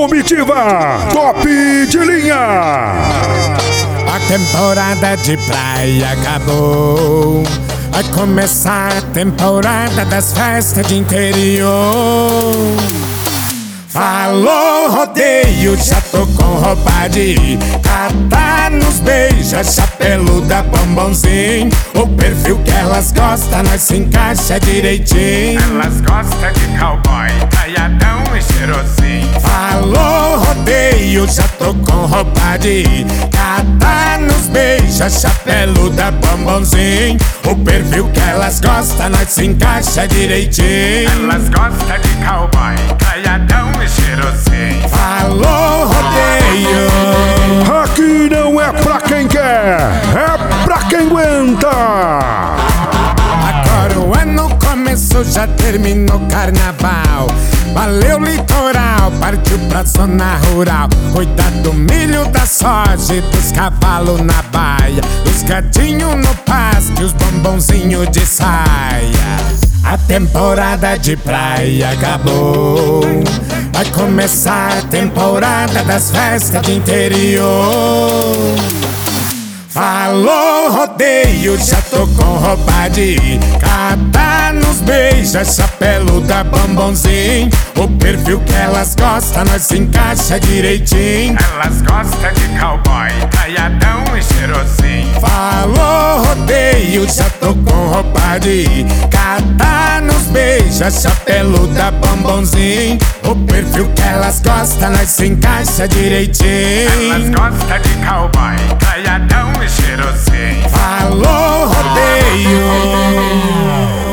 Comitiva Top de Linha. A temporada de praia acabou. Vai começar a temporada das festas de interior. Falou rodeio, já tô com roupa de ir. Catar nos beija, chapeluda, bombonzinho. O perfil que elas gostam, nós se encaixa direitinho. Elas gostam de cowboy, caiadão e cheirosinho. Falou rodeio, já tô com roupa de ir. Catar nos beija, chapeluda, bombonzinho. O perfil que elas gostam, nós se encaixa direitinho. Elas gostam de cowboy, caiadão e cheirosinho. Falou rodeio. Aqui não é pra quem quer, é pra quem aguenta. Agora o ano começou, já terminou o carnaval. Valeu litoral, partiu pra zona rural. Cuidar do milho, da soja e dos cavalos na baia. Os gatinhos no pasto e os bombonzinhos de saia. A temporada de praia acabou. Vai começar a temporada das festas de interior. Falou rodeio, já tô com roupa de ir. Catar nos beija, chapeluda, bombonzinho. O perfil que elas gostam, nós se encaixa direitinho. Elas gostam de cowboy, caiadão e cheirosinho. Falou rodeio, já tô com roupa de ir. Catar nos beija, chapeluda, bombonzinho. O perfil que elas gostam, nós se encaixa direitinho. Elas gostam de cowboy, caiadão e cheirosinho. Falou rodeio.